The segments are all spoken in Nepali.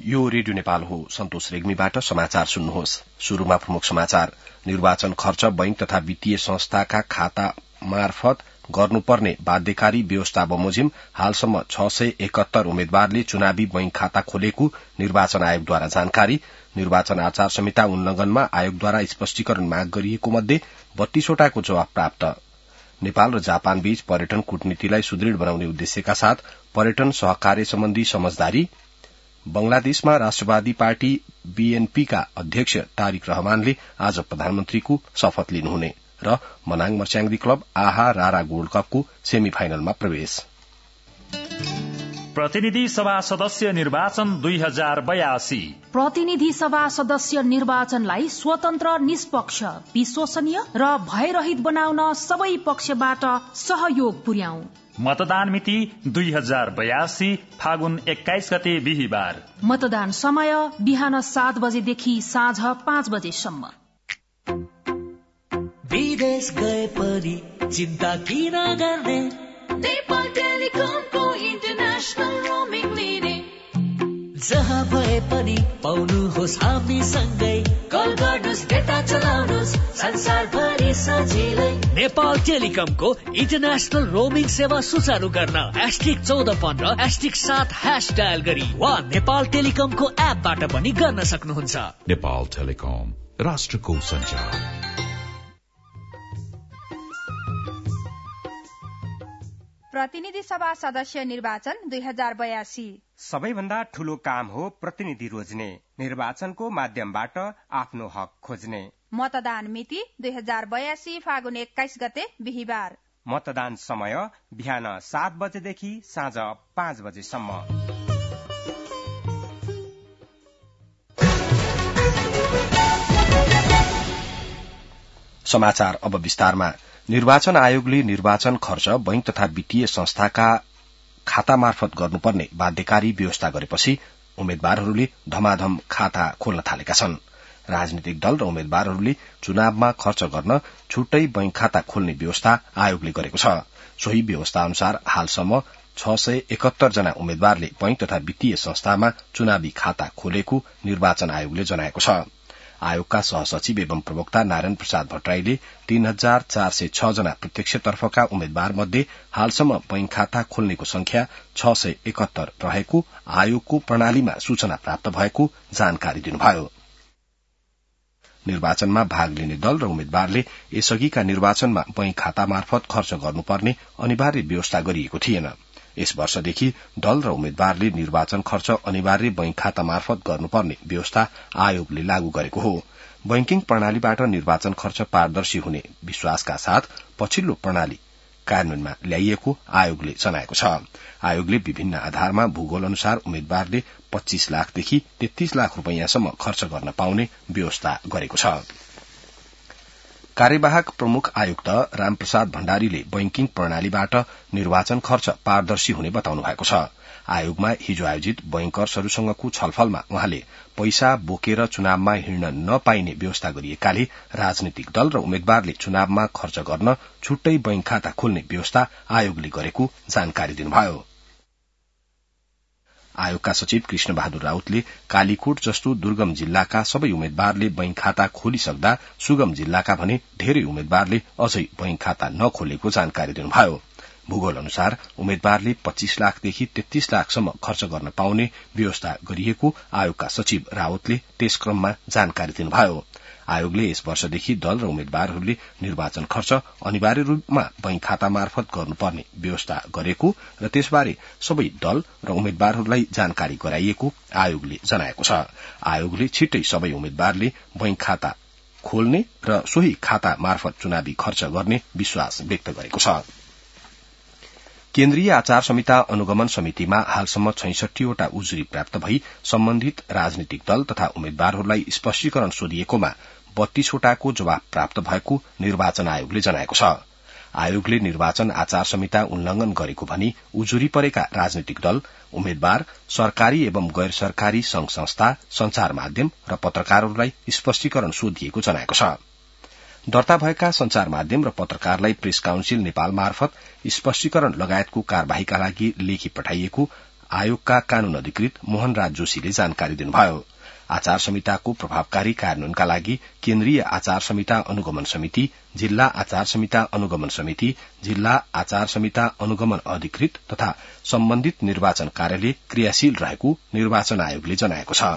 यो रेडियो नेपाल हो। सन्तोष रेग्मीबाट समाचार सुन्नुहोस्। शुरूमा प्रमुख समाचार। निर्वाचन खर्च बैंक तथा वित्तीय संस्थाका खाता मार्फत गर्नुपर्ने बाध्यकारी व्यवस्था बमोजिम हालसम्म 671 उम्मेद्वारले चुनावी बैंक खाता खोलेको निर्वाचन आयोगद्वारा जानकारी। निर्वाचन आचार संहिता उल्लंघनमा आयोगद्वारा स्पष्टीकरण माग गरिएको मध्ये 32 वटाको जवाब प्राप्त। नेपाल र जापान बीच पर्यटन कूटनीतिलाई सुदृढ़ बनाउने उद्देश्यका साथ पर्यटन सहकार्य सम्बन्धी समझदारी। बंगलादेशमा राष्ट्रवादी पार्टी बीएनपीका अध्यक्ष तारिक रहमानले आज प्रधानमन्त्रीको शपथ लिनुहुने र मनाङ मर्स्याङ्दी क्लब आहा रारा गोल्ड कपको सेमी फाइनलमा प्रवेश। प्रतिनिधि सभा सदस्य निर्वाचन 2082। प्रतिनिधि सभा सदस्य निर्वाचनलाई स्वतन्त्र, निष्पक्ष, विश्वसनीय र भयरहित बनाउन सबै पक्षबाट सहयोग पुर्याऊ। मतदान मिति 2082 फागुन 21 गते बिहीबार। मतदान समय बिहान 7 बजेदेखि साँझ 5 बजेसम्म। विदेश गए पनि चिन्ता किन गर्ने, नेपाल टेलिकमको इन्टरनेशनल रोमिङ लिने। जहाँ भए पनि पाउनुहोस् हामी सँगै, कल गर्नुहोस्, डेटा चलाउनुहोस्, संसारभरि सजिलै। नेपाल टेलिकमको इन्टरनेशनल रोमिङ सेवा सुचारू गर्न *1415 *7# डायल गरी वा नेपाल टेलिकमको एपबाट पनि गर्न सक्नुहुन्छ। नेपाल टेलिकम, राष्ट्रको सञ्चार। प्रतिनिधि सभा सदस्य निर्वाचन 2082। सबैभन्दा ठूलो काम हो प्रतिनिधि रोज्ने, निर्वाचनको माध्यमबाट आफ्नो हक खोज्ने। मतदान मिति 2082 फागुन 21 गते बिहीबार। मतदान समय बिहान 7 बजेदेखि साँझ 5 बजेसम्म। समाचार अब विस्तारमा। निर्वाचन आयोगले निर्वाचन खर्च बैंक तथा वित्तीय संस्थाका खाता मार्फत गर्नुपर्ने बाध्यकारी व्यवस्था गरेपछि उम्मेद्वारहरूले धमाधम खाता खोल्न थालेका छन्। राजनीतिक दल र उम्मेद्वारहरूले चुनावमा खर्च गर्न छुट्टै बैंक खाता खोल्ने व्यवस्था आयोगले गरेको छ। सोही व्यवस्था अनुसार हालसम्म 671 जना उम्मेद्वारले बैंक तथा वित्तीय संस्थामा चुनावी खाता खोलेको निर्वाचन आयोगले जनाएको छ। आयोगका सहसचिव एवं प्रवक्ता नारायण प्रसाद भट्टराईले 3406 जना प्रत्यक्षतर्फका उम्मेद्वार मध्ये हालसम्म बैंक खाता खोल्नेको संख्या 671 रहेको आयोगको प्रणालीमा सूचना प्राप्त भएको जानकारी दिनुभयो। निर्वाचनमा भाग लिने दल र उम्मेद्वारले यसअघिका निर्वाचनमा बैंक खाता मार्फत खर्च गर्नुपर्ने अनिवार्य व्यवस्था गरिएको थिएन। यस वर्षदेखि दल र उम्मेद्वारले निर्वाचन खर्च अनिवार्य बैंक खाता मार्फत गर्नुपर्ने व्यवस्था आयोगले लागू गरेको हो। बैंकिङ प्रणालीबाट निर्वाचन खर्च पारदर्शी हुने विश्वासका साथ पछिल्लो प्रणाली कार्यान्वयनमा ल्याइएको आयोगले जनाएको छ। आयोगले विभिन्न आधारमा भूगोल अनुसार उम्मेद्वारले 25 लाखदेखि 33 लाख रूपैयाँसम्म खर्च गर्न पाउने व्यवस्था गरेको छ। कार्यवाहक प्रमुख आयुक्त रामप्रसाद भण्डारीले बैंकिङ प्रणालीबाट निर्वाचन खर्च पारदर्शी हुने बताउनु भएको छ। आयोगमा हिजो आयोजित बैंकर्सहरूसँगको छलफलमा उहाँले पैसा बोकेर चुनावमा हिँड्न नपाइने व्यवस्था गरिएकाले राजनीतिक दल र उम्मेद्वारले चुनावमा खर्च गर्न छुट्टै बैंक खाता खोल्ने व्यवस्था आयोगले गरेको जानकारी दिनुभयो। आयोगका सचिव कृष्ण बहादुर राउतले कालीकोट जस्तो दुर्गम जिल्लाका सबै उम्मेद्वारले बैंक खाता खोलिसक्दा सुगम जिल्लाका भने धेरै उम्मेद्वारले अझै बैंक खाता नखोलेको जानकारी दिनुभयो। भूगोल अनुसार उम्मेद्वारले 25 लाखदेखि 33 लाखसम्म खर्च गर्न पाउने व्यवस्था गरिएको आयोगका सचिव रावतले त्यस क्रममा जानकारी दिनुभयो। आयोगले यस वर्षदेखि दल र उम्मेद्वारहरूले निर्वाचन खर्च अनिवार्य रूपमा बैंक खाता मार्फत गर्नुपर्ने व्यवस्था गरेको र त्यसबारे सबै दल र उम्मेद्वारहरूलाई जानकारी गराइएको आयोगले जनाएको छ। आयोगले छिट्टै सबै उम्मेद्वारले बैंक खाता खोल्ने र सोही खाता मार्फत चुनावी खर्च गर्ने विश्वास व्यक्त गरेको छ। केन्द्रीय आचार संहिता अनुगमन समितिमा हालसम्म 66 वटा उजुरी प्राप्त भई सम्बन्धित राजनीतिक दल तथा उम्मेद्वारहरूलाई स्पष्टीकरण सोधिएकोमा 32 वटाको जवाब प्राप्त भएको निर्वाचन आयोगले जनाएको छ। आयोगले निर्वाचन आचार संहिता उल्लंघन गरेको भनी उजुरी परेका राजनीतिक दल, उम्मेद्वार, सरकारी एवं गैर सरकारी संघ संस्था, संचार माध्यम र पत्रकारहरूलाई स्पष्टीकरण सोधिएको जनाएको छ। दर्ता भएका संचार माध्यम र पत्रकारलाई प्रेस काउन्सिल नेपाल मार्फत स्पष्टीकरण लगायतको कार्यवाहीका लागि लेखी पठाइएको आयोगका कानून अधिकृत मोहन राज जोशीले जानकारी दिनुभयो। आचार संहिताको प्रभावकारी कार्यान्वयनका लागि केन्द्रीय आचार संहिता अनुगमन समिति, जिल्ला आचार संहिता अनुगमन समिति, जिल्ला आचार संहिता अनुगमन अधिकृत तथा सम्बन्धित निर्वाचन कार्यालय क्रियाशील रहेको निर्वाचन आयोगले जनाएको छ।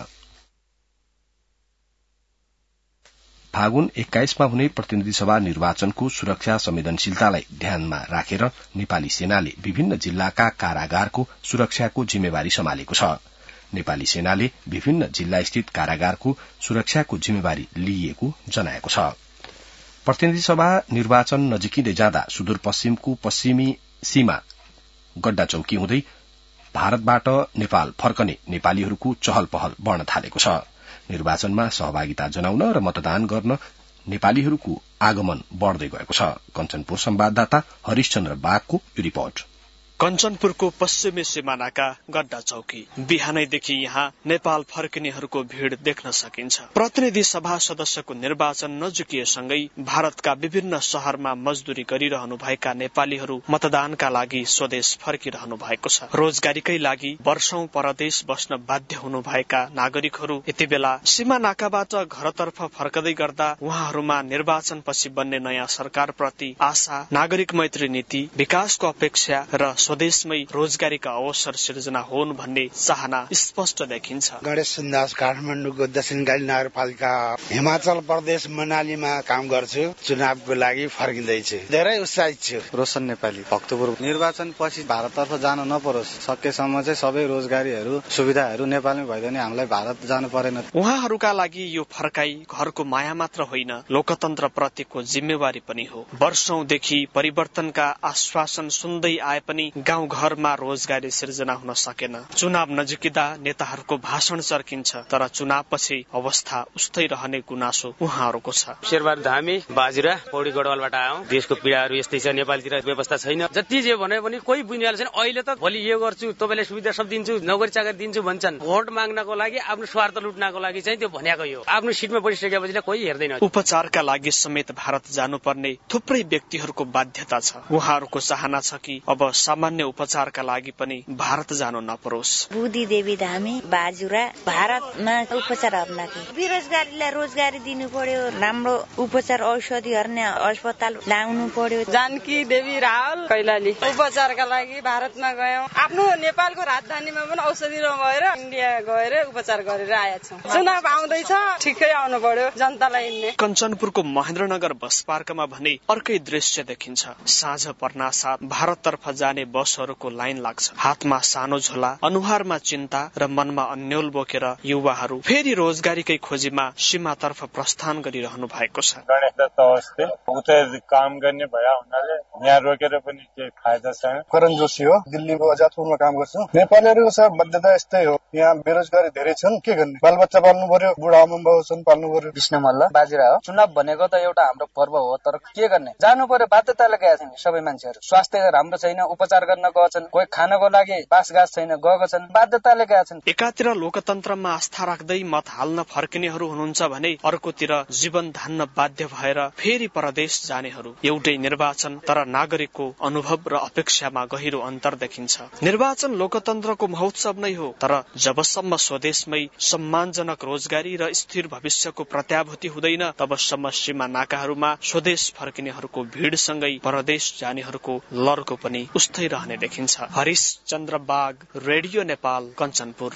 फागुन 21 मा हुने प्रतिनिधि सभा निर्वाचनको सुरक्षा संवेदनशीलतालाई ध्यानमा राखेर नेपाली सेनाले विभिन्न जिल्लाका कारागारको सुरक्षाको जिम्मेवारी सम्हालेको छ। नेपाली सेनाले विभिन्न जिल्ला स्थित कारागारको सुरक्षाको जिम्मेवारी लिएको जनाएको छ। प्रतिनिधि सभा निर्वाचन नजिकिँदै जाँदा सुदूरपश्चिमको पश्चिमी सीमा गड्डा चौकी हुँदै भारतबाट नेपाल फर्कने नेपालीहरूको चहल पहल बढ़न थालेको छ। निर्वाचनमा सहभागिता जनाउन र मतदान गर्न नेपालीहरूको आगमन बढ़दै गएको छ। कञ्चनपुर संवाददाता हरिशचन्द्र बागको यो रिपोर्ट। कञ्चनपुरको पश्चिमी सिमानाका गड्डा चौकी बिहानैदेखि यहाँ नेपाल फर्किनेहरूको भीड़ देख्न सकिन्छ। प्रतिनिधि सभा सदस्यको निर्वाचन नजिकिएसँगै भारतका विभिन्न शहरमा मजदूरी गरिरहनु भएका नेपालीहरू मतदानका लागि स्वदेश फर्किरहनु भएको छ। रोजगारीकै लागि वर्षौं परदेश बस्न बाध्य हुनु भएका नागरिकहरू यति बेला सीमा नाकाबाट घरतर्फ फर्कदै गर्दा उहाँहरूमा निर्वाचनपछि बन्ने नयाँ सरकारप्रति आशा, नागरिक मैत्री नीति, विकासको अपेक्षा र स्वदेशमै रोजगारीका अवसर सिर्जना होन् भन्ने चाहना स्पष्ट देखिन्छ। गणेश सुन्दास, काठमाडौँको दक्षिणकाली नगरपालिका हिमाचल प्रदेश मनालीमा काम गर्छु। चुनावको लागि फर्किँदैछु। धेरै उत्साहित छु। रोशन नेपाली, भक्तपुर। निर्वाचन पछि भारततर्फ जान नपरोस्, सकेसम्म चाहिँ सबै रोजगारीहरू सुविधाहरू नेपालमै भइदियो भने हामीलाई भारत जानु परेन। उहाँहरूका लागि यो फर्काई घरको माया मात्र होइन, लोकतन्त्र प्रतिको जिम्मेवारी पनि हो। वर्षौंदेखि परिवर्तनका आश्वासन सुन्दै आए पनि गाउँ घरमा रोजगारी सिर्जना हुन सकेन। चुनाव नजिकिँदा नेताहरूको भाषण चर्किन्छ, तर चुनावपछि अवस्था उस्तै रहने गुनासो उहाँहरूको छ। शेरबहादुर धामी, बाजुरा, पौडी गढवालबाट आयौं। देशको पीडाहरू यस्तै छ, नेपालतिर व्यवस्था छैन। जति जे भने पनि कोही बुझ्नेवाला छैन। अहिले त भोलि यो गर्छु, तपाईलाई सुविधा सब दिन्छु, नोकरी चाकरी दिन्छु भन्छन्। भोट माग्नको लागि, आफ्नो स्वार्थ लुट्नको लागि चाहिँ त्यो भनेको यो। आफ्नो सिटमा बसिसकेपछि कोही हेर्दैन। उपचारका लागि समेत भारत जानुपर्ने थुप्रै व्यक्तिहरूको बाध्यता छ। उहाँहरूको चाहना छ कि अब सामान्य उपचारका लागि पनि भारत जानु नपरोस्। बुद्धि देवी धामी, बाजुरा, भारतमा उपचार गर्नका बेरोजगारीलाई रोजगारी दिनु पर्यो, राम्रो उपचार औषधि गर्ने अस्पताल ल्याउनु पर्यो। जानकी देवी रावल, कैलाली, उपचारका लागि भारतमा गयौं। आफ्नो नेपालको राजधानीमा पनि औषधि नभएर इन्डिया गएर उपचार गरेर आएका छौं। चुनाव आउँदैछ, ठिकै आउनु पर्यो जनतालाई हिँड्ने। कञ्चनपुरको महेन्द्रनगर बस पार्कमा भने अर्कै दृश्य देखिन्छ। साँझ पर्नासाथ भारततर्फ जाने बसहरूको लाइन लाग्छ। हातमा सानो झोला, अनुहारमा चिन्ता र मनमा अन्यल बोकेर युवाहरू फेरि रोजगारीकै खोजीमा सीमातर्फ प्रस्थान गरिरहनु भएको छ। गणेश दत्त अवस्थी, उतै काम गर्ने भए हुनाले यहाँ रोकेर पनि केही फाइदा छैन। करण जोशी हो, दिल्लीको अजातपुरमा काम गर्छु। नेपालीहरूको सब बाध्यता यस्तै हो, यहाँ बेरोजगारी धेरै छन्, के गर्ने? बालबच्चा पाल्नु पर्यो, बुढा आमाबाउ छन्, पाल्नु पर्यो। विष्णु मल्ल, बाजुरा हो। चुनाव भनेको त एउटा हाम्रो पर्व हो, तर के गर्ने? जानु पर्यो, बाध्यताले गएका छन् सबै मान्छेहरू। स्वास्थ्य राम्रो छैन, उपचार गर्न गएको छन्, कोही खानको लागि बासगास छैन, गएको छन्, बाध्यताले गएका छन्। एकातिर लोकतन्त्रमा आस्था राख्दै मत हाल्न फर्किनेहरू हुनुहुन्छ भने अर्कोतिर जीवन धान्न बाध्य भएर फेरि परदेश जानेहरू। एउटै निर्वाचन, तर नागरिकको अनुभव र अपेक्षामा गहिरो अन्तर देखिन्छ। निर्वाचन लोकतन्त्रको महोत्सव नै हो, तर जबसम्म स्वदेशमै सम्मानजनक रोजगारी र स्थिर भविष्यको प्रत्याभूति हुँदैन तबसम्म सीमा नाकाहरूमा स्वदेश फर्किनेहरूको भीड़सँगै परदेश जानेहरूको लर्को पनि उस्तै रहने देखिन्छ। हरिशचन्द्र बाग, रेडियो नेपाल, कञ्चनपुर।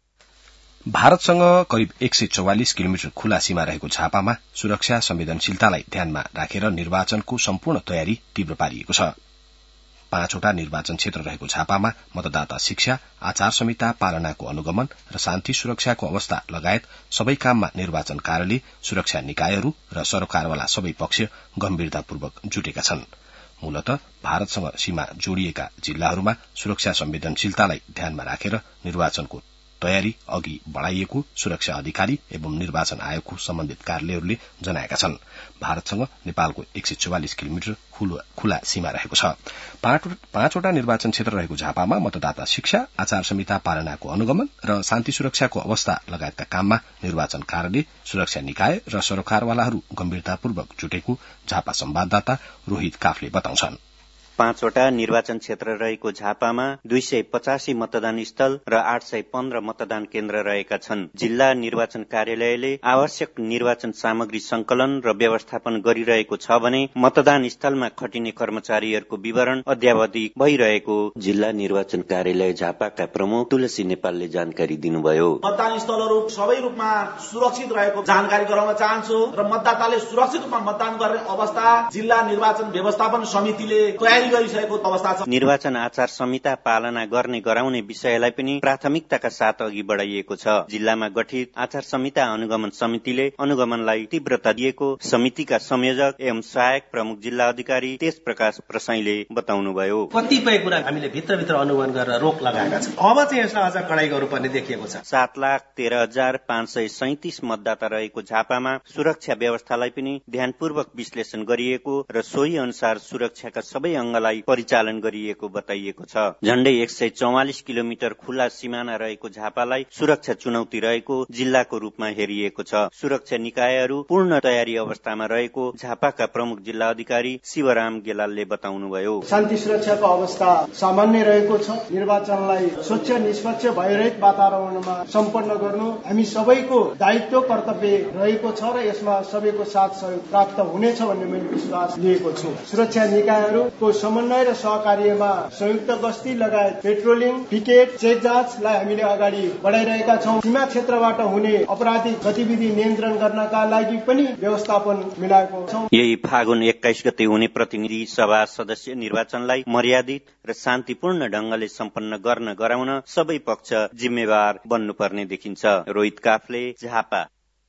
भारतसँग करिब 144 किलोमिटर खुला सीमा रहेको झापामा सुरक्षा संवेदनशीलतालाई ध्यानमा राखेर निर्वाचनको सम्पूर्ण तयारी तीव्र पारिएको छ। 5वटा निर्वाचन क्षेत्र रहेको झापामा मतदाता शिक्षा, आचार संहिता पालनाको अनुगमन र शान्ति सुरक्षाको अवस्था लगायत सबै काममा निर्वाचन कार्यालय, सुरक्षा निकायहरू र सरकारवाला सबै पक्ष गम्भीरतापूर्वक जुटेका छन्। मूलत भारतसँग सीमा जोडिएका जिल्लाहरूमा सुरक्षा संवेदनशीलतालाई ध्यानमा राखेर निर्वाचनको तयारी अघि बढ़ाइएको सुरक्षा अधिकारी एवं निर्वाचन आयोगको सम्बन्धित कार्यालयहरूले जनाएका छन्। भारतसँग नेपालको 144 किलोमिटर खुला सीमा रहेको छ। 5वटा निर्वाचन क्षेत्र रहेको झापामा मतदाता शिक्षा, आचार संहिता पालनाको अनुगमन र शान्ति सुरक्षाको अवस्था लगायतका काममा निर्वाचन कार्यालय, सुरक्षा निकाय र सरकारवालाहरू गम्भीरतापूर्वक जुटेको झापा संवाददाता रोहित काफले बताउँछन्। 5 वटा निर्वाचन क्षेत्र रहेको झापामा 285 मतदान स्थल र 815 मतदान केन्द्र रहेका छन्। जिल्ला निर्वाचन कार्यालयले आवश्यक निर्वाचन सामग्री संकलन र व्यवस्थापन गरिरहेको छ भने मतदान स्थलमा खटिने कर्मचारीहरूको विवरण अद्यावधि भइरहेको जिल्ला निर्वाचन कार्यालय झापाका प्रमुख तुलसी नेपालले जानकारी दिनुभयो। मतदान स्थलहरू सबै रूपमा सुरक्षित रहेको जानकारी गराउन चाहन्छु र मतदाताले सुरक्षित रूपमा मतदान गर्ने अवस्था जिल्ला निर्वाचन व्यवस्थापन समितिले तयारी गरिसकेको अवस्था छ। निर्वाचन आचार संहिता पालना गर्ने गराउने विषयलाई पनि प्राथमिकताका साथ अघि बढाइएको छ। जिल्लामा गठित आचार संहिता अनुगमन समितिले अनुगमनलाई तीव्रता दिएको समितिका संयोजक एवं सहायक प्रमुख जिल्ला अधिकारी तेज प्रकाश प्रसाईले बताउनुभयो। कतिपय कुरा हामीले भित्रभित्र अनुगमन गरेर रोक लगाएका छौँ। अब चाहिँ यसलाई अझ कडाई गर्नुपर्ने देखिएको छ। 7,13,537 मतदाता रहेको झापामा सुरक्षा व्यवस्थालाई पनि ध्यानपूर्वक विश्लेषण गरिएको र सोही अनुसार सुरक्षाका सबै अंगलाई परिचालन गरिएको बताइएको छ। झण्डै 144 किलोमिटर खुला सिमाना रहेको झापालाई सुरक्षा चुनौती रहेको जिल्लाको रूपमा हेरिएको छ। सुरक्षा निकायहरू पूर्ण तयारी अवस्थामा रहेको झापाका प्रमुख जिल्ला अधिकारी शिवराम गेलालले बताउनुभयो। शान्ति सुरक्षाको अवस्था सामान्य रहेको छ। निर्वाचनलाई स्वच्छ निष्पक्ष भयरहित वातावरणमा सम्पन्न गर्नु हामी सबैको दायित्व कर्तव्य रहेको छ र यसमा सबैको साथ सहयोग प्राप्त हुनेछ भन्ने मैले विश्वास लिएको छु। सुरक्षा निकायहरूको समन्वय र सहकार्यमा संयुक्त गस्ती लगायत पेट्रोलिङ, पिकेट, चेक जाँचलाई हामीले अगाडि बढाइरहेका छौँ। सीमा क्षेत्रबाट हुने अपराधिक गतिविधि नियन्त्रण गर्नका लागि पनि व्यवस्थापन मिलाएको छौँ। यही फागुन 21 गते हुने प्रतिनिधि सभा सदस्य निर्वाचनलाई मर्यादित र शान्तिपूर्ण ढंगले सम्पन्न गर्न गराउन सबै पक्ष जिम्मेवार बन्नुपर्ने देखिन्छ। रोहित काफले, झापा।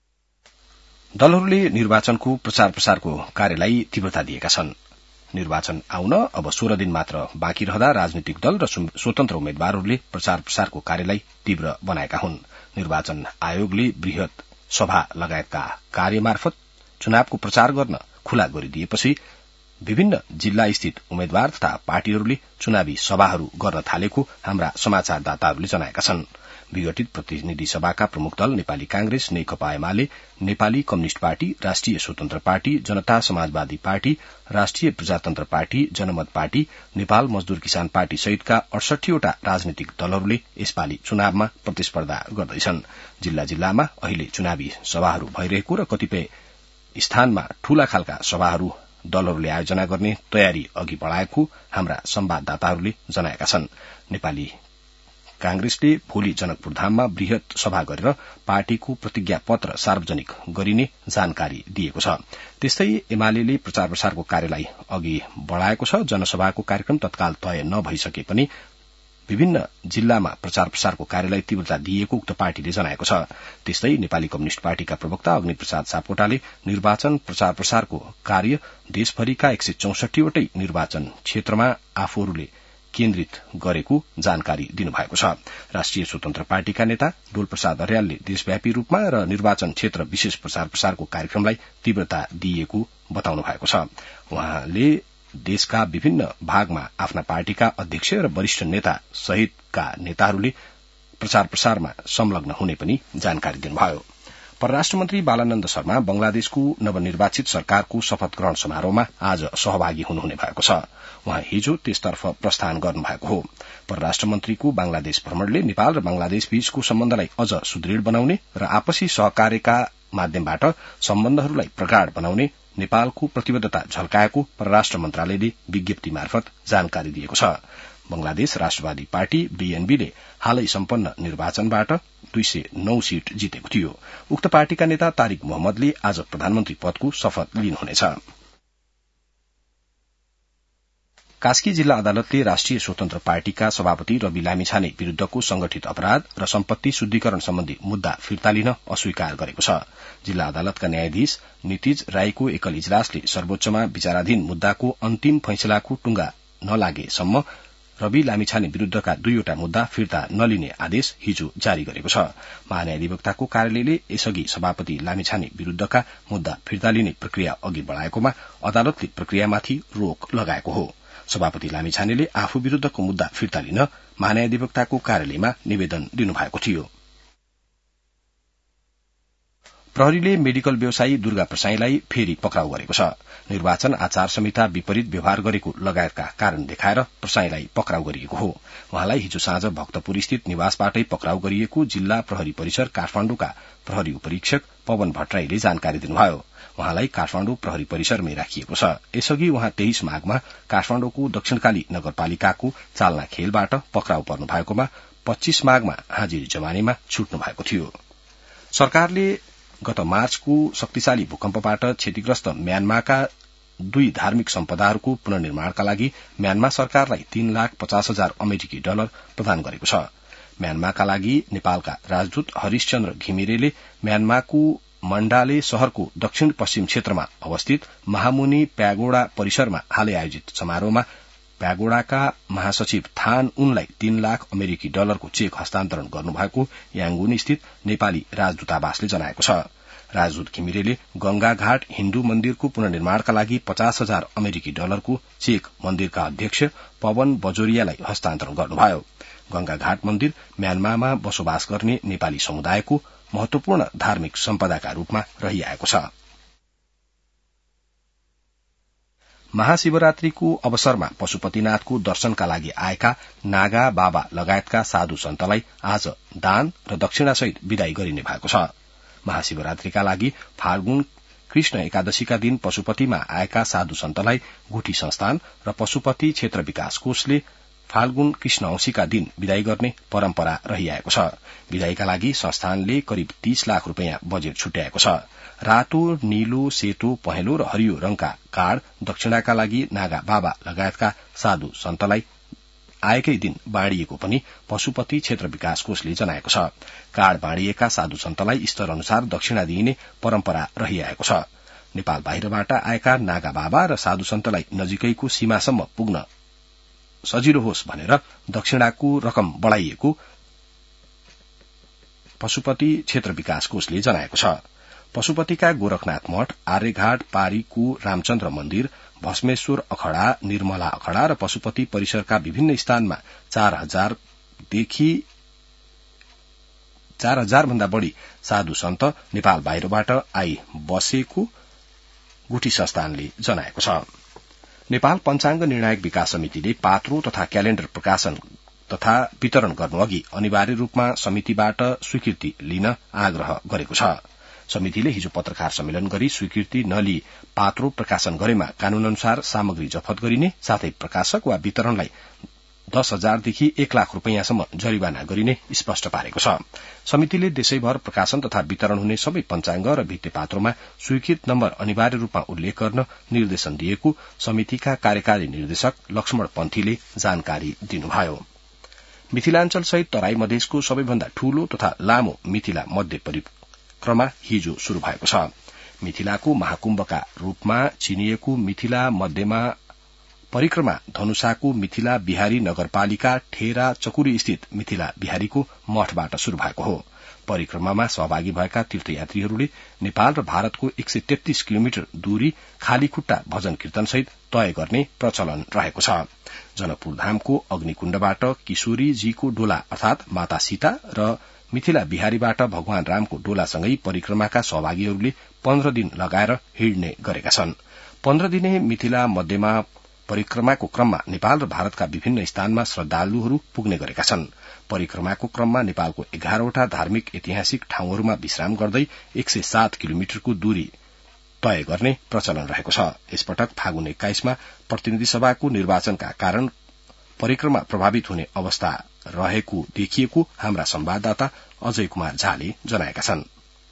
दलहरूले निर्वाचनको प्रचार प्रसारको कार्यलाई तीव्रता दिएका छन्। निर्वाचन आउन अब 16 दिन मात्र बाँकी रहँदा राजनीतिक दल र स्वतन्त्र उम्मेद्वारहरूले प्रचार प्रसारको कार्यलाई तीव्र बनाएका हुन्। निर्वाचन आयोगले वृहत सभा लगायतका कार्य मार्फत चुनावको प्रचार गर्न खुला गरिदिएपछि विभिन्न जिल्ला स्थित उम्मेद्वार तथा पार्टीहरूले चुनावी सभाहरू गर्न थालेको हाम्रा समाचारदाताहरूले जनाएका छन्। विघटित प्रतिनिधि सभाका प्रमुख दल Nepali Congress, Nekapa Emale, Nepali communist party, राष्ट्रिय स्वतन्त्र पार्टी, जनता समाजवादी पार्टी, राष्ट्रिय प्रजातन्त्र पार्टी, जनमत पार्टी, नेपाल मजदूर किसान पार्टी सहितका 68 वटा राजनीतिक दलहरूले यसपालि चुनावमा प्रतिस्पर्धा गर्दैछन्। जिल्ला जिल्लामा अहिले चुनावी सभाहरू भइरहेको र कतिपय स्थानमा ठूला खालका सभाहरू दलहरूले आयोजना गर्ने तयारी अघि बढ़ाएको हाम्रा संवाददाताहरूले जनाएका छन्। नेपाली कांग्रेसले भोलि जनकपुरधाममा वृहत सभा गरेर पार्टीको प्रतिज्ञा पत्र सार्वजनिक गरिने जानकारी दिएको छ। त्यस्तै एमाले प्रचार प्रसारको कार्यलाई अघि बढ़ाएको छ। जनसभाको कार्यक्रम तत्काल तय नभइसके पनि विभिन्न जिल्लामा प्रचार प्रसारको कार्यलाई तीव्रता दिएको उक्त पार्टीले जनाएको छ। त्यस्तै नेपाली कम्युनिष्ट पार्टीका प्रवक्ता अग्निप्रसाद सापकोटाले निर्वाचन प्रचार प्रसारको कार्य देशभरिका 164 वटै निर्वाचन क्षेत्रमा आफूहरूले केन्द्रित गरेको जानकारी दिनुभएको छ। राष्ट्रिय स्वतन्त्र पार्टीका नेता डोल प्रसाद अर्यालले देशव्यापी रूपमा र निर्वाचन क्षेत्र विशेष प्रचार प्रसारको कार्यक्रमलाई तीव्रता दिएको बताउनु भएको छ। उहाँले देशका विभिन्न भागमा आफ्ना पार्टीका अध्यक्ष र वरिष्ठ नेता सहितका नेताहरूले प्रचार प्रसारमा संलग्न हुने पनि जानकारी दिनुभयो। परराष्ट्र मन्त्री बालानन्द शर्मा बंगलादेशको नवनिर्वाचित सरकारको शपथ ग्रहण समारोहमा आज सहभागी हुनुहुने भएको छ। उहाँ हिजो त्यसतर्फ प्रस्थान गर्नुभएको हो। परराष्ट्र मन्त्रीको बांग्लादेश भ्रमणले नेपाल र बंगलादेश बीचको सम्बन्धलाई अझ सुदृढ़ बनाउने र आपसी सहकार्यका माध्यमबाट सम्बन्धहरूलाई प्रगाढ़ बनाउने नेपालको प्रतिबद्धता झल्काएको परराष्ट्र मन्त्रालयले विज्ञप्ति मार्फत जानकारी दिएको छ। बंगलादेश राष्ट्रवादी पार्टी बीएनबीले हालै सम्पन्न निर्वाचनबाट 209 सीट जितेको थियो। उक्त पार्टीका नेता तारिक मोहम्मदले आज प्रधानमन्त्री पदको शपथ लिनुहुनेछ। कास्की जिल्ला अदालतले राष्ट्रिय स्वतन्त्र पार्टीका सभापति रवि लामिछाने विरूद्धको संगठित अपराध र सम्पत्ति शुद्धिकरण सम्बन्धी मुद्दा फिर्ता लिन अस्वीकार गरेको छ। जिल्ला अदालतका न्यायाधीश नितिज राईको एकल इजलासले सर्वोच्चमा विचाराधीन मुद्दाको अन्तिम फैसलाको टुंगा नलागेसम्म रवि लामिछाने विरूद्धका 2 वटा मुद्दा फिर्ता नलिने आदेश हिजो जारी गरेको छ। महान्यायाधिवक्ताको कार्यालयले यसअघि सभापति लामिछाने विरूद्धका मुद्दा फिर्ता लिने प्रक्रिया अघि बढ़ाएकोमा अदालतले प्रक्रियामाथि रोक लगाएको हो। सभापति लामिछानेले आफू विरूद्धको मुद्दा फिर्ता लिन महान्यायाधिवक्ताको कार्यालयमा निवेदन दिनुभएको थियो। प्रहरीले मेडिकल व्यवसायी दुर्गा प्रसाईलाई फेरि पक्राउ गरेको छ। निर्वाचन आचार संहिता विपरीत व्यवहार गरेको लगायतका कारण देखाएर प्रसाईलाई पक्राउ गरिएको हो। उहाँलाई हिजो साँझ भक्तपुर स्थित निवासबाटै पक्राउ गरिएको जिल्ला प्रहरी परिसर काठमाडौँका प्रहरी उपरीक्षक पवन भट्टराईले जानकारी दिनुभयो। उहाँलाई काठमाडौँ प्रहरी परिसरमै राखिएको छ। यसअघि उहाँ 23 माघमा काठमाडौँको दक्षिणकाली नगरपालिकाको चालना खेलबाट पक्राउ पर्नु भएकोमा 25 माघमा हाजिरी जमानेमा छुट्नु भएको थियो। सरकारले गत मार्चको शक्तिशाली भूकम्पबाट क्षतिग्रस्त म्यानमारका 2 धार्मिक सम्पदाहरूको पुनर्निर्माणका लागि म्यानमार सरकारलाई $3,50,000 अमेरिकी डलर प्रदान गरेको छ। म्यानमारका लागि नेपालका राजदूत हरिशचन्द्र घिमिरेले म्यानमारको मण्डाले शहरको दक्षिण पश्चिम क्षेत्रमा अवस्थित महामुनि प्यागोडा परिसरमा हालै आयोजित समारोहमा प्यागोडाका महासचिव थान उनलाई 3 लाख अमेरिकी डलरको चेक हस्तान्तरण गर्नुभएको याङ्गुन स्थित नेपाली राजदूतावासले जनाएको छ। राजदूत घिमिरेले गंगाघाट हिन्दू मन्दिरको पुनर्निर्माणका लागि 50,000 अमेरिकी डलरको चेक मन्दिरका अध्यक्ष पवन बजोरियालाई हस्तान्तरण गर्नुभयो। गंगाघाट मन्दिर म्यानमारमा बसोबास गर्ने नेपाली समुदायको महत्वपूर्ण धार्मिक सम्पदाका रूपमा रहिआएको छ। महाशिवरात्रिको अवसरमा पशुपतिनाथको दर्शनका लागि आएका नागा बाबा लगायतका साधु सन्तलाई आज दान र दक्षिणासहित विदाई गरिने भएको छ। महाशिवरात्रिका लागि फाल्गुन कृष्ण एकादशीका दिन पशुपतिमा आएका साधु सन्तलाई गुठी संस्थान र पशुपति क्षेत्र विकास कोषले फाल्गुन कृष्ण औंसीका दिन विदाई गर्ने परम्परा रहिआएको छ। विदाईका लागि संस्थानले करिब 30 लाख रूपियाँ बजेट छुट्याएको छ। रातो, नीलो, सेतो, पहेँलो र हरियो रंगका कार्ड दक्षिणाका लागि नागा बाबा लगायतका साधु सन्तलाई आएकै दिन बाँडिएको पनि पशुपति क्षेत्र विकास कोषले जनाएको छ। कार्ड बाँडिएका साधु सन्तलाई स्तर अनुसार दक्षिणा दिइने परम्परा रहिआएको छ। नेपाल बाहिरबाट आएका नागा बाबा र साधु सन्तलाई नजिकैको सीमासम्म पुग्न सजिलो होस् भनेर दक्षिणाको रकम बढ़ाइएको पशुपति क्षेत्र विकास कोषले जनाएको छ। पशुपतिका गोरखनाथ मठ, आर्यघाट पारीको रामचन्द्र मन्दिर, भस्मेश्वर अखड़ा, निर्मला अखड़ा र पशुपति परिसरका विभिन्न स्थानमा 4,000 भन्दा बढ़ी साधु सन्त नेपाल बाहिरबाट आई बसेको गुठी संस्थानले जनाएको छ। नेपाल पञ्चाङ्ग निर्णायक विकास समितिले पात्रो तथा क्यालेण्डर प्रकाशन तथा वितरण गर्नुअघि अनिवार्य रूपमा समितिबाट स्वीकृति लिन आग्रह गरेको छ। समितिले हिजो पत्रकार सम्मेलन गरी स्वीकृति नलिई पात्रो प्रकाशन गरेमा कानून अनुसार सामग्री जफत गरिने साथै प्रकाशक वा वितरणलाई 10,000 देखि 1 लाख रूपियाँसम्म जरिवाना गरिने स्पष्ट पारेको छ। समितिले देशैभर प्रकाशन तथा वितरण हुने सबै पञ्चाङ्ग र भित्तेपात्रोमा स्वीकृत नम्बर अनिवार्य रूपमा उल्लेख गर्न निर्देशन दिएको समितिका कार्यकारी निर्देशक लक्ष्मण पन्थीले जानकारी दिनुभयो। मिथिलाञ्चल सहित तराई मधेसको सबैभन्दा ठूलो तथा लामो मिथिला मध्य परिक्रमा हिजो शुरू भएको छ। मिथिलाको महाकुम्भका रूपमा चिनिएको मिथिला मध्यमा परिक्रमा धनुषाको मिथिला बिहारी नगरपालिका ठेरा चकुरी स्थित मिथिला बिहारीको मठबाट शुरू भएको हो। परिक्रमामा सहभागी भएका तीर्थयात्रीहरूले नेपाल र भारतको 133 किलोमिटर दूरी खाली खुट्टा भजन कीर्तनसहित तय गर्ने प्रचलन रहेको छ। जनकपुर धामको अग्निकुण्डबाट किशोरीजीको डोला अर्थात माता सीता र मिथिला बिहारीबाट भगवान रामको डोलासँगै परिक्रमाका सहभागीहरूले 15 दिन लगाएर हिँड्ने गरेका छन्। 15 दिने मिथिला मध्यमा परिक्रमाको क्रममा नेपाल र भारतका विभिन्न स्थानमा श्रद्धालुहरू पुग्ने गरेका छन्। परिक्रमाको क्रममा नेपालको 11वटा धार्मिक ऐतिहासिक ठाउँहरूमा विश्राम गर्दै 107 किलोमिटरको दूरी तय गर्ने प्रचलन रहेको छ। यसपटक फागुन 21 मा प्रतिनिधि सभाको निर्वाचनका कारण परिक्रमा प्रभावित हुने अवस्था रहेको देखिएको हाम्रा संवाददाता अजय कुमार झाले जनाएका छन्।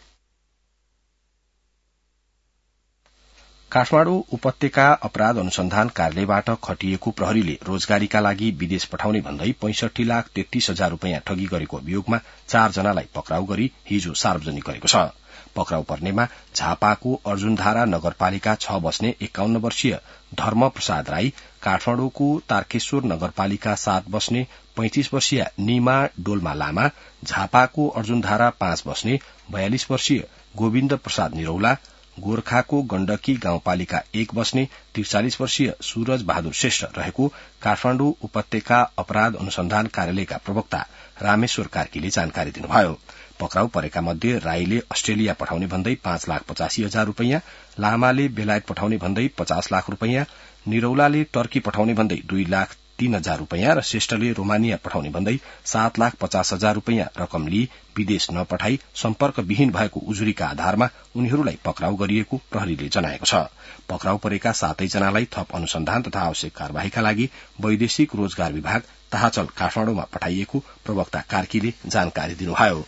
काठमाडौँ उपत्यका अपराध अनुसन्धान कार्यालयबाट खटिएको प्रहरीले रोजगारीका लागि विदेश पठाउने भन्दै 65,33,000 रूपियाँ ठगी गरेको अभियोगमा 4 जनालाई पक्राउ गरी हिजो सार्वजनिक गरेको छ। पक्राउ पर्नेमा झापाको अर्जुनधारा नगरपालिका 6 बस्ने 51 वर्षीय धर्म प्रसाद राई, काठमाडौँको तारकेश्वर नगरपालिका 7 बस्ने 35 वर्षीय निमा डोल्मा लामा, झापाको अर्जुनधारा 5 बस्ने 42 वर्षीय गोविन्द प्रसाद निरौला, गोर्खाको गण्डकी गाउँपालिका 1 बस्ने 43 वर्षीय सूरज बहादुर श्रेष्ठ रहेको काठमाडौँ उपत्यका अपराध अनुसन्धान कार्यालयका प्रवक्ता रामेश्वर कार्कीले जानकारी दिनुभयो। पक्राउ परेका मध्ये राईले अस्ट्रेलिया पठाउने भन्दै 5,85,000 रूपियाँ, लामाले बेलायत पठाउने भन्दै 50 लाख रूपियाँ, निरौलाले टर्की पठाउने भन्दै 2,03,000 रूपियाँ र श्रेष्ठले रोमानिया पठाउने भन्दै 7,50,000 रूपियाँ रकम लिई विदेश नपठाई सम्पर्कविहीन भएको उजुरीका आधारमा उनीहरूलाई पक्राउ गरिएको प्रहरीले जनाएको छ। पक्राउ परेका 7 जनालाई थप अनुसन्धान तथा आवश्यक कार्यवाहीका लागि वैदेशिक रोजगार विभाग ताहाचल काठमाडौँमा पठाइएको प्रवक्ता कार्कीले जानकारी दिनुभयो।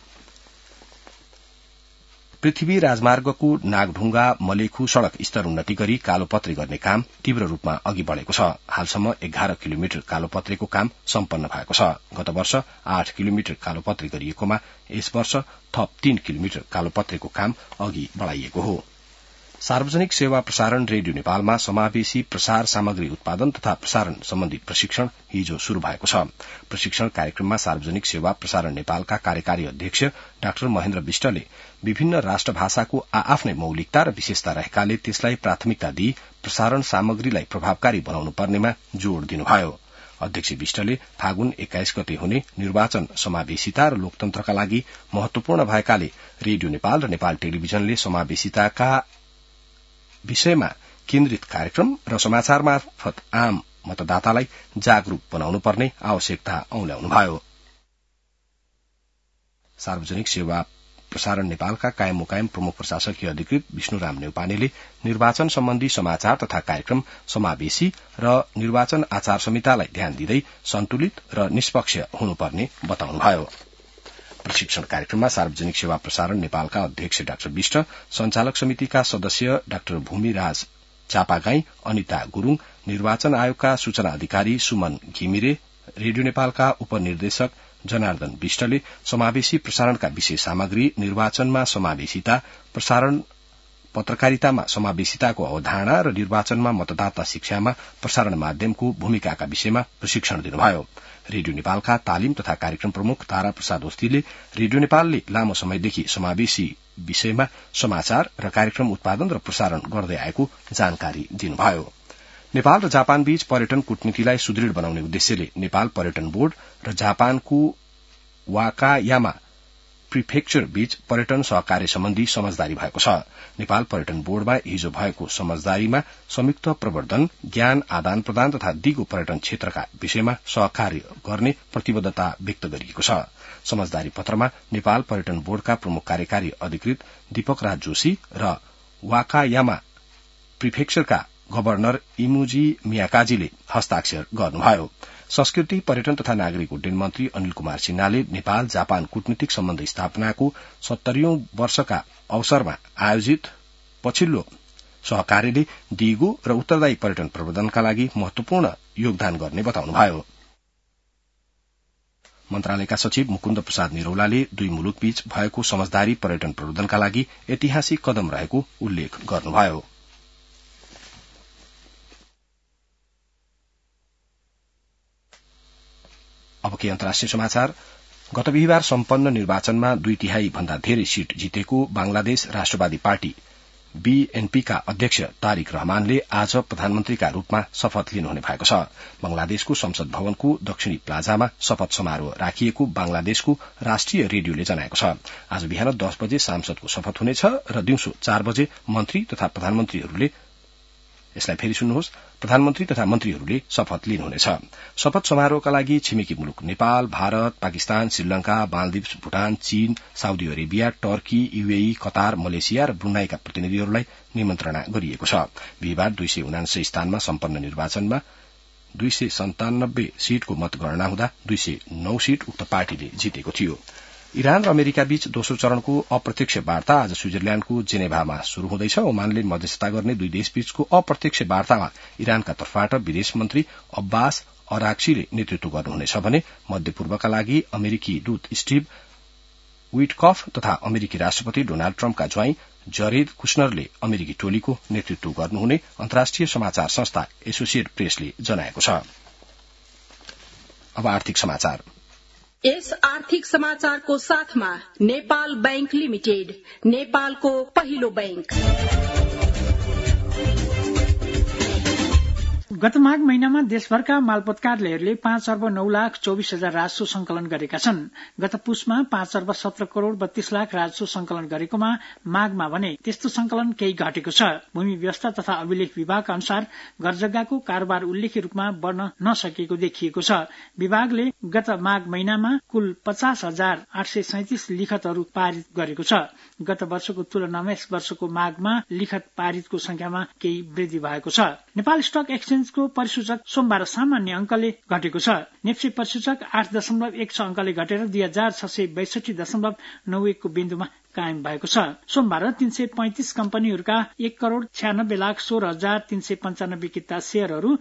पृथ्वी राजमार्गको नागढुंगा मलेखु सड़क स्तर उन्नति गरी कालोपत्री गर्ने काम तीव्र रूपमा अघि बढ़ेको छ। हालसम्म 11 किलोमिटर कालोपत्रीको काम सम्पन्न भएको छ। गत वर्ष 8 किलोमिटर कालोपत्री गरिएकोमा यस वर्ष थप 3 किलोमिटर कालोपत्रीको काम अघि बढ़ाइएको हो। सार्वजनिक सेवा प्रसारण रेडियो नेपालमा समावेशी प्रसार सामग्री उत्पादन तथा प्रसारण सम्बन्धी प्रशिक्षण हिजो शुरू भएको छ। प्रशिक्षण कार्यक्रममा सार्वजनिक सेवा प्रसारण नेपालका कार्यकारी अध्यक्ष डाक्टर महेन्द्र विष्टले विभिन्न राष्ट्रभाषाको आआफ्नै मौलिकता र विशेषता रहेकाले त्यसलाई प्राथमिकता दिई प्रसारण सामग्रीलाई प्रभावकारी बनाउनु पर्नेमा जोड़ दिनुभयो। अध्यक्ष विष्टले फागुन 21 गते हुने निर्वाचन समावेशिता र लोकतन्त्रका लागि महत्वपूर्ण भएकाले रेडियो नेपाल र नेपाल टेलिभिजनले समावेशिताका विषयमा केन्द्रित कार्यक्रम र समाचार मार्फत आम मतदातालाई जागरूक बनाउनु पर्ने आवश्यकता औल्याउनुभयो। सार्वजनिक सेवा प्रसारण नेपालका कायम मुकायम प्रमुख प्रशासकीय अधिकृत विष्णुराम नेउपानेले निर्वाचन सम्बन्धी समाचार तथा कार्यक्रम समावेशी र निर्वाचन आचार संहितालाई ध्यान दिँदै सन्तुलित र निष्पक्ष हुनुपर्ने बताउनुभयो। प्रशिक्षण कार्यक्रममा सार्वजनिक सेवा प्रसारण नेपालका अध्यक्ष डाक्टर विष्ट, संचालक समितिका सदस्य डाक्टर भूमिराज चापागाई, अनिता गुरूङ, निर्वाचन आयोगका सूचना अधिकारी सुमन घिमिरे, रेडियो नेपालका उपनिर्देशक जनार्दन विष्टले समावेशी प्रसारणका विषय सामग्री, निर्वाचनमा समावेशिता, प्रसारण पत्रकारितामा समावेशिताको अवधारणा र निर्वाचनमा मतदाता शिक्षामा प्रसारण माध्यमको भूमिकाका विषयमा प्रशिक्षण दिनुभयो। रेडियो नेपालका तालिम तथा कार्यक्रम प्रमुख तारा प्रसाद ओस्तीले रेडियो नेपालले लामो समयदेखि समावेशी विषयमा समाचार र कार्यक्रम उत्पादन र प्रसारण गर्दै आएको जानकारी दिनुभयो। नेपाल र जापान बीच पर्यटन कूटनीतिलाई सुदृढ़ बनाउने उद्देश्यले नेपाल पर्यटन बोर्ड र जापानको वाकायामा प्रिफेक्चर बीच पर्यटन सहकार्य सम्बन्धी समझदारी भएको छ। नेपाल पर्यटन बोर्डमा हिजो भएको समझदारीमा संयुक्त प्रवर्धन, ज्ञान आदान प्रदान तथा दिगो पर्यटन क्षेत्रका विषयमा सहकार्य गर्ने प्रतिबद्धता व्यक्त गरिएको छ। समझदारी पत्रमा नेपाल पर्यटन बोर्डका प्रमुख कार्यकारी अधिकृत दीपक राज जोशी र वाकायामा प्रिफेक्चरका गवर्नर इमुजी मियाकाजीले हस्ताक्षर गर्नुभयो। संस्कृति, पर्यटन तथा नागरिक उड्डयन मन्त्री अनिल कुमार सिन्हाले नेपाल जापान कूटनीतिक सम्बन्ध स्थापनाको 70औं वर्षका अवसरमा आयोजित पछिल्लो सहकार्यले दिगो र उत्तरदायी पर्यटन प्रवर्धनका लागि महत्वपूर्ण योगदान गर्ने बताउनुभयो। मन्त्रालयका सचिव मुकुन्द प्रसाद निरौलाले दुई मुलुकबीच भएको समझदारी पर्यटन प्रवर्धनका लागि ऐतिहासिक कदम रहेको उल्लेख गर्नुभयो। अब के अन्तर्राष्ट्रिय समाचार। गत बिहिबार सम्पन्न निर्वाचनमा 2/3 भन्दा धेरै सीट जितेको बांग्लादेश राष्ट्रवादी पार्टी बीएनपीका अध्यक्ष तारिक रहमानले आज प्रधानमन्त्रीका रूपमा शपथ लिनुहुने भएको छ। बंगलादेशको संसद भवनको दक्षिणी प्लाजामा शपथ समारोह राखिएको बांग्लादेशको राष्ट्रिय रेडियोले जनाएको छ। आज बिहान 10 बजे सांसदको शपथ हुनेछ र दिउँसो 4 बजे मन्त्री तथा प्रधानमन्त्रीहरूले शपथ लिनुहुनेछ। शपथ समारोहका लागि छिमेकी मुलुक नेपाल, भारत, पाकिस्तान, श्रीलंका, मालदिप्स, भूटान, चीन, Saudi Arabia, Turkey, UAE, Qatar, Malaysia र ब्रुनाईका प्रतिनिधिहरूलाई निमन्त्रणा गरिएको छ। बिहिबार 279 स्थानमा सम्पन्न निर्वाचनमा 297 सीटको मतगणना हुँदा 209 सीट उक्त पार्टीले जितेको थियो। इरान र अमेरिका बीच दोस्रो चरणको अप्रत्यक्ष वार्ता आज स्विजरल्याण्डको जेनेभामा शुरू हुँदैछ। ओमानले मध्यस्थता गर्ने दुई देशबीचको अप्रत्यक्ष वार्तामा इरानका तर्फबाट विदेश मन्त्री अब्बास अराक्चीले नेतृत्व गर्नुहुनेछ भने मध्यपूर्वका लागि अमेरिकी दूत स्टीभ विटकफ तथा अमेरिकी राष्ट्रपति डोनाल्ड ट्रम्पका ज्वाइँ जरेद कुशनरले अमेरिकी टोलीको नेतृत्व गर्नुहुने अन्तर्राष्ट्रिय समाचार संस्था एसोसिएट प्रेसले जनाएको छ। अब आर्थिक समाचार। यस आर्थिक समाचारको साथमा नेपाल बैंक लिमिटेड, नेपालको पहिलो बैंक। गत माघ महिनामा देशभरका मालपोत कार्यालयहरूले 5,09,24,000 राजस्व संकलन गरेका छन्। गत पुसमा 5,17,32,00,000 राजस्व संकलन गरेकोमा माघमा भने त्यस्तो संकलन केही घटेको छ। भूमि व्यवस्था तथा अभिलेख विभागका अनुसार घरजग्गाको कारोबार उल्लेख्य रूपमा बढ़न नसकेको देखिएको छ। विभागले गत माघ महिनामा कुल 50,837 लिखतहरू पारित गरेको छ। गत वर्षको तुलनामा यस वर्षको माघमा लिखत पारितको संख्यामा केही वृद्धि भएको छ। नेपाल स्टक एक्सचेन्ज को परिसूचक सोमबार सामान्य अंकले घटेको छ। नेप्से परिसूचक 8.16 अंकले घटेर 2662.91 को बिन्दुमा कायम भएको छ। सोमबार 335 कम्पनीहरूका 1,96,16,395 किता शेयरहरू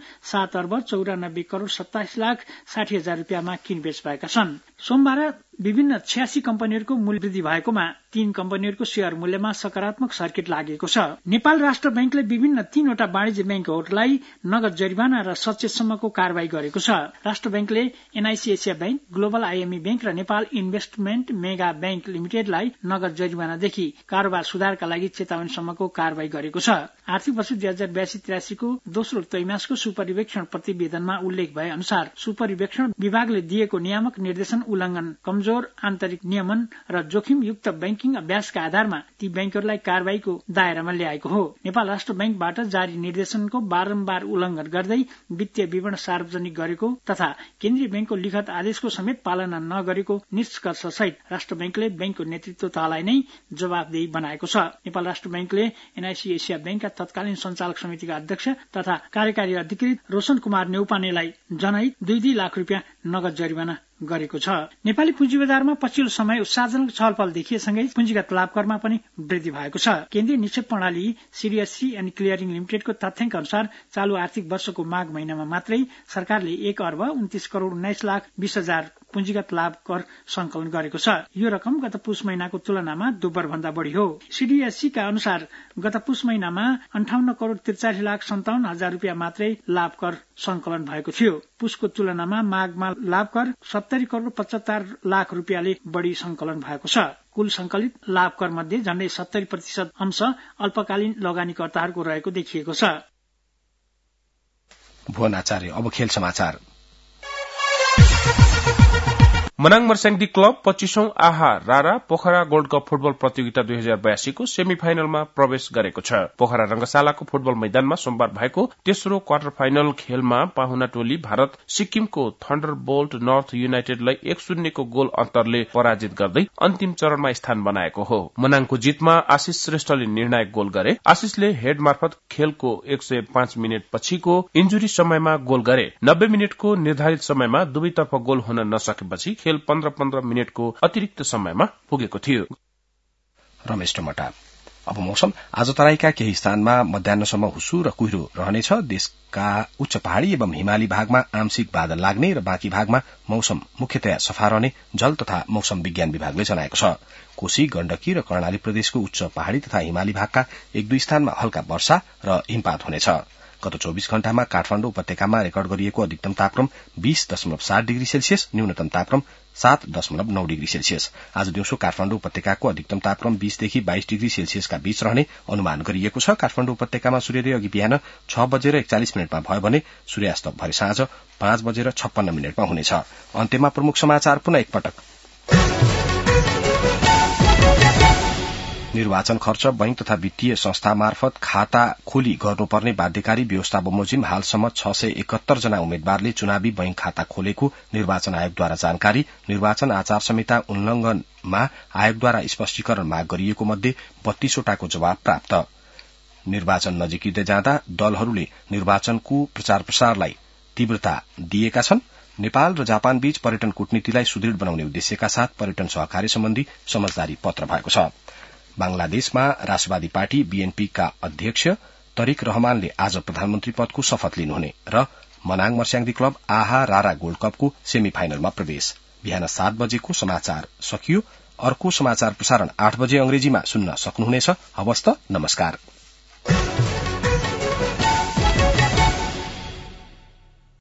7,94,94,87,60,000 रुपियाँमा किनबेच भएका छन्। सोमबार विभिन्न 86 कम्पनीहरूको मूल्य वृद्धि भएकोमा 3 कम्पनीहरूको शेयर मूल्यमा सकारात्मक सर्किट लागेको छ। नेपाल राष्ट्र बैंकले विभिन्न 3वटा वाणिज्य बैंकहरूलाई नगद जरिवाना र सचेतसम्मको कारवाही गरेको छ। राष्ट्र बैंकले NIC Asia bank, global IME bank र नेपाल इन्भेस्टमेन्ट मेगा बैंक लिमिटेडलाई नगद जरिवानादेखि कारोबार सुधारका लागि चेतावनीसम्मको कारवाही गरेको छ। आर्थिक वर्ष 2082-83 को दोस्रो त्रैमासको सुपरिवेक्षण प्रतिवेदनमा उल्लेख भए अनुसार सुपरिवेक्षण विभागले दिएको नियामक निर्देशन उल्लंघन, कमजोर आन्तरिक नियमन र जोखिमयुक्त बैंकिङ अभ्यासका आधारमा ती बैंकहरूलाई कारवाहीको दायरामा ल्याएको हो। नेपाल राष्ट्र बैंकबाट जारी निर्देशनको बारम्बार उल्लंघन गर्दै वित्तीय विवरण सार्वजनिक गरेको तथा केन्द्रीय बैंकको लिखत आदेशको समेत पालना नगरेको निष्कर्ष सहित राष्ट्र बैंकले बैंकको नेतृत्व तहलाई नै जवाफदेही बनाएको छ। नेपाल राष्ट्र बैंकले एनआईसी एसिया बैंकका तत्कालीन सञ्चालक समितिका अध्यक्ष तथा कार्यकारी अधिकृत रोशन कुमार नेउपानेलाई जनाई 2 लाख रुपियाँ नगद जरिवाना गरेको छ। नेपाली पुँजी बजारमा पछिल्लो समय उत्साहजनक छलफल देखिएसँगै पुँजीगत लाभकरमा पनि वृद्धि भएको छ। केन्द्रीय निक्षेप प्रणाली सीडीएससी एन्ड क्लियरिङ लिमिटेडको तथ्याङ्क अनुसार चालू आर्थिक वर्षको माघ महिनामा मात्रै सरकारले 1,29,20,20,000 पुँजीगत लाभ कर संकलन गरेको छ। यो रकम गत पुस महिनाको तुलनामा दोब्बर भन्दा बढ़ी हो। सीडीएससी का अनुसार गत पुस महिनामा 58,43,57,000 रुपियाँ मात्रै लाभ कर संकलन भएको थियो। पुसको तुलनामा माघमा लाभ कर 70,75,00,000 रुपियाँले बढ़ी संकलन भएको छ। कुल संकलित लाभ कर मध्ये झण्डै 70% अंश अल्पकालीन लगानीकर्ताहरूको रहेको देखिएको छ। भुवन आचार्य। अब खेल समाचार। मनाङ मर्स्याङदी क्लब 25औं आहा रारा पोखरा गोल्ड कप फुटबल प्रतियोगिता 2082 को सेमी फाइनलमा प्रवेश गरेको छ। पोखरा रंगशालाको फुटबल मैदानमा सोमबार भएको तेस्रो क्वार्टर फाइनल खेलमा पाहुना टोली भारत सिक्किमको थन्डरबोल्ट नर्थ युनाइटेडलाई 1-0 को गोल अन्तरले पराजित गर्दै अन्तिम चरणमा स्थान बनाएको हो। मनाङको जितमा आशिष श्रेष्ठले निर्णायक गोल गरे। आशिषले हेड मार्फत खेलको 105 मिनट पछिको इन्जुरी समयमा गोल गरे। 90 मिनटको निर्धारित समयमा दुवैतर्फ गोल हुन नसकेपछि खेल 15-15 मिनटको अतिरिक्त समयमा पुगेको थियो। रमेश टमटा। अब मौसम। आज तराईका केही स्थानमा मध्याह्नसम्म हुसु र कुहिरो रहनेछ। देशका उच्च पहाड़ी एवं हिमाली भागमा आंशिक बादल लाग्ने र बाँकी भागमा मौसम मुख्यतया सफा रहने जल तथा मौसम विज्ञान विभागले जनाएको छ। कोशी, गण्डकी र कर्णाली प्रदेशको उच्च पहाड़ी तथा हिमाली भागका 1-2 स्थानमा हल्का वर्षा र हिमपात हुनेछ। गत 24 घण्टामा काठमाडौँ उपत्यकामा रेकर्ड गरिएको अधिकतम तापक्रम 20.7 डिग्री सेल्सियस, न्यूनतम तापक्रम 7.9 डिग्री सेल्सियस। आज दिउँसो काठमाडौँ उपत्यकाको अधिकतम तापक्रम 20 देखि 22 डिग्री सेल्सियसका बीच रहने अनुमान गरिएको छ। काठमाडौँ उपत्यकामा सूर्योदय अघि बिहान 6:41 भयो भने सूर्यास्त भरे साँझ 5:56 हुनेछ। अन्त्यमा प्रमुख समाचार पुनः एकपटक। निर्वाचन खर्च बैंक तथा वित्तीय संस्था मार्फत खाता खोली गर्नुपर्ने बाध्यकारी व्यवस्था बमोजिम हालसम्म 671 जना उम्मेद्वारले चुनावी बैंक खाता खोलेको निर्वाचन आयोगद्वारा जानकारी। निर्वाचन आचार संहिता उल्लंघनमा आयोगद्वारा स्पष्टीकरण माग गरिएको मध्ये 32 वटाको जवाब प्राप्त। निर्वाचन नजिकिँदै जाँदा दलहरूले निर्वाचनको प्रचार प्रसारलाई तीव्रता दिएका छन्। नेपाल र जापान बीच पर्यटन कूटनीतिलाई सुदृढ़ बनाउने उद्देश्यका साथ पर्यटन सहकारी सम्बन्धी समझदारी पत्र भएको छ। बांग्लादेशमा राष्ट्रवादी पार्टी बीएनपी का अध्यक्ष तरिक रहमानले आज प्रधानमन्त्री पदको शपथ लिनुहुने र मनाङ मर्स्याङदी क्लब आहा रारा गोल्ड कपको सेमी फाइनलमा प्रवेश। बिहान 7 बजेको समाचार सकियो। अर्को समाचार प्रसारण 8 बजे अंग्रेजीमा सुन्न सक्नुहुनेछ। हवस् त, नमस्कार।